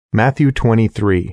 Matthew 23.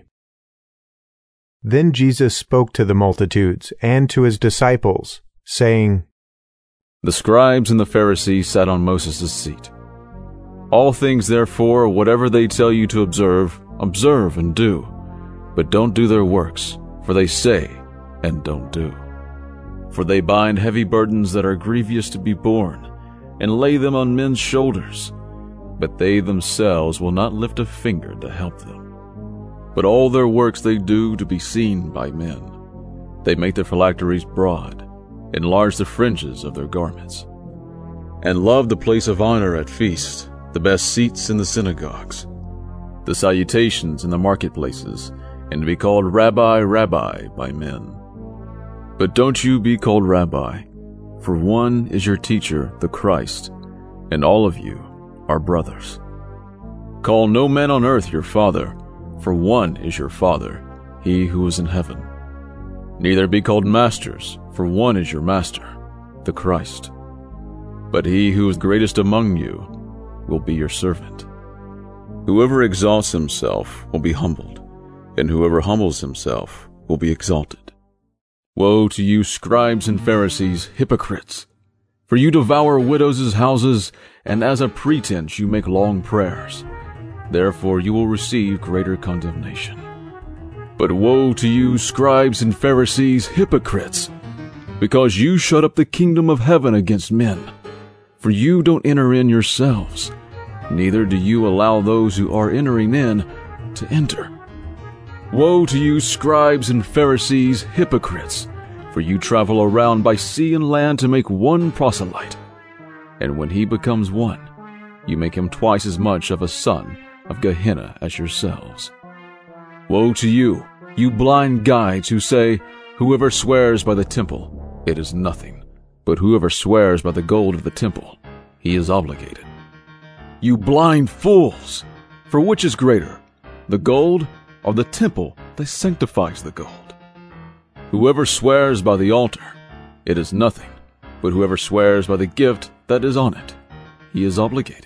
Then Jesus spoke to the multitudes and to his disciples, saying, The scribes and the Pharisees sat on Moses' seat. All things, therefore, whatever they tell you to observe, observe and do. But don't do their works, for they say and don't do. For they bind heavy burdens that are grievous to be borne, and lay them on men's shoulders, but they themselves will not lift a finger to help them. But all their works they do to be seen by men. They make their phylacteries broad, enlarge the fringes of their garments, and love the place of honor at feasts, the best seats in the synagogues, the salutations in the marketplaces, and to be called Rabbi, Rabbi by men. But don't you be called Rabbi, for one is your teacher, the Christ, and all of you are brothers. Call no man on earth your father, for one is your Father, he who is in heaven. Neither be called masters, for one is your master, the Christ. But he who is greatest among you will be your servant. Whoever exalts himself will be humbled, and whoever humbles himself will be exalted. Woe to you, scribes and Pharisees, hypocrites! For you devour widows' houses, and as a pretense you make long prayers. Therefore you will receive greater condemnation. But woe to you, scribes and Pharisees, hypocrites! Because you shut up the kingdom of heaven against men. For you don't enter in yourselves, neither do you allow those who are entering in to enter. Woe to you, scribes and Pharisees, hypocrites! For you travel around by sea and land to make one proselyte. And when he becomes one, you make him twice as much of a son of Gehenna as yourselves. Woe to you, you blind guides who say, Whoever swears by the temple, it is nothing, but whoever swears by the gold of the temple, he is obligated. You blind fools! For which is greater, the gold or the temple that sanctifies the gold? Whoever swears by the altar, it is nothing, but whoever swears by the gift that is on it, he is obligated.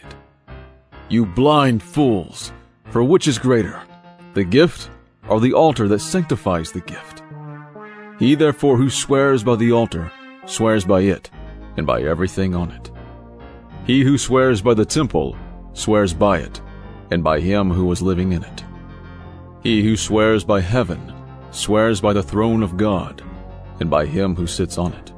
You blind fools! For which is greater, the gift or the altar that sanctifies the gift? He therefore who swears by the altar swears by it, and by everything on it. He who swears by the temple swears by it, and by him who was living in it. He who swears by heaven swears by the throne of God, and by him who sits on it.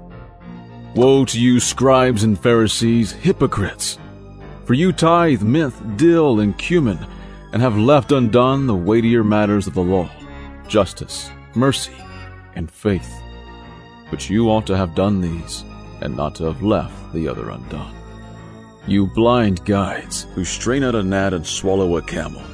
Woe to you, scribes and Pharisees, hypocrites! For you tithe mint, dill, and cumin, and have left undone the weightier matters of the law, justice, mercy, and faith. But you ought to have done these, and not to have left the other undone. You blind guides, who strain out a gnat and swallow a camel.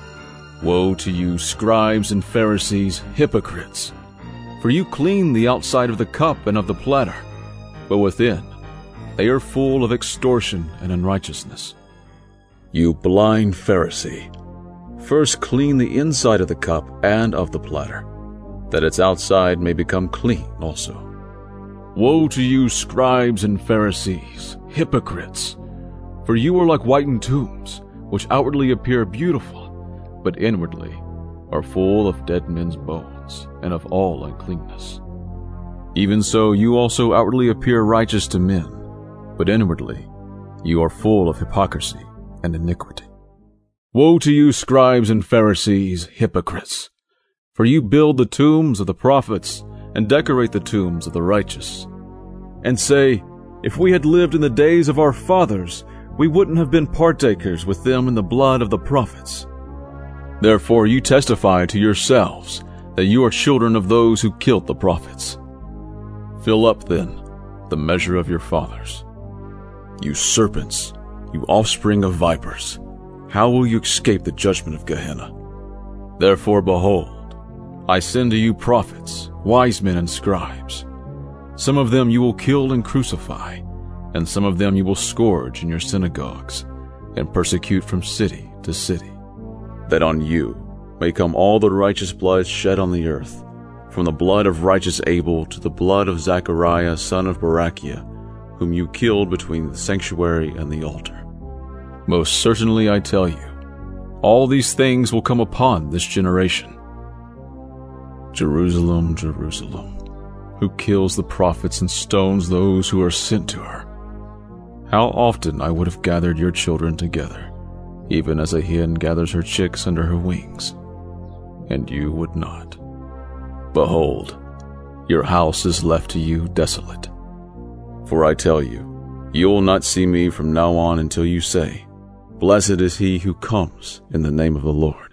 Woe to you, scribes and Pharisees, hypocrites! For you clean the outside of the cup and of the platter, but within they are full of extortion and unrighteousness. You blind Pharisee! First clean the inside of the cup and of the platter, that its outside may become clean also. Woe to you, scribes and Pharisees, hypocrites! For you are like whitened tombs, which outwardly appear beautiful, but inwardly are full of dead men's bones and of all uncleanness. Even so you also outwardly appear righteous to men, but inwardly you are full of hypocrisy and iniquity. Woe to you, scribes and Pharisees, hypocrites! For you build the tombs of the prophets and decorate the tombs of the righteous, and say, If we had lived in the days of our fathers, we wouldn't have been partakers with them in the blood of the prophets. Therefore you testify to yourselves that you are children of those who killed the prophets. Fill up, then, the measure of your fathers. You serpents, you offspring of vipers, how will you escape the judgment of Gehenna? Therefore, behold, I send to you prophets, wise men and scribes. Some of them you will kill and crucify, and some of them you will scourge in your synagogues, and persecute from city to city, that on you may come all the righteous blood shed on the earth, from the blood of righteous Abel to the blood of Zechariah son of Berechiah, whom you killed between the sanctuary and the altar. Most certainly I tell you, All these things will come upon this generation. Jerusalem, Jerusalem, who kills the prophets and stones those who are sent to her. How often I would have gathered your children together, even as a hen gathers her chicks under her wings, and you would not. Behold, your house is left to you desolate. For I tell you, you will not see me from now on until you say, Blessed is he who comes in the name of the Lord.